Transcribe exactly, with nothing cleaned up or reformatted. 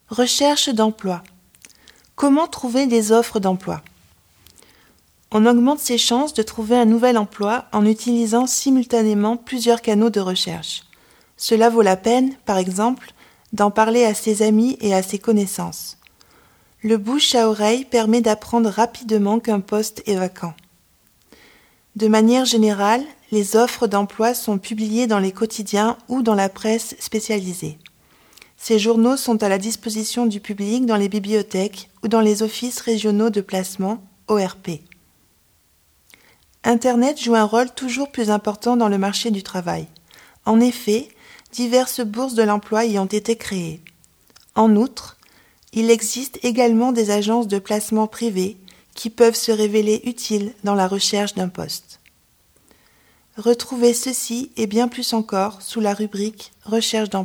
Recherche d'emploi. Comment trouver des offres d'emploi ? On augmente ses chances de trouver un nouvel emploi en utilisant simultanément plusieurs canaux de recherche. Cela vaut la peine, par exemple, d'en parler à ses amis et à ses connaissances. Le bouche à oreille permet d'apprendre rapidement qu'un poste est vacant. De manière générale, les offres d'emploi sont publiées dans les quotidiens ou dans la presse spécialisée. Ces journaux sont à la disposition du public dans les bibliothèques ou dans les offices régionaux de placement, O R P. Internet joue un rôle toujours plus important dans le marché du travail. En effet, diverses bourses de l'emploi y ont été créées. En outre, il existe également des agences de placement privées qui peuvent se révéler utiles dans la recherche d'un poste. Retrouvez ceci et bien plus encore sous la rubrique « Recherche d'emploi ».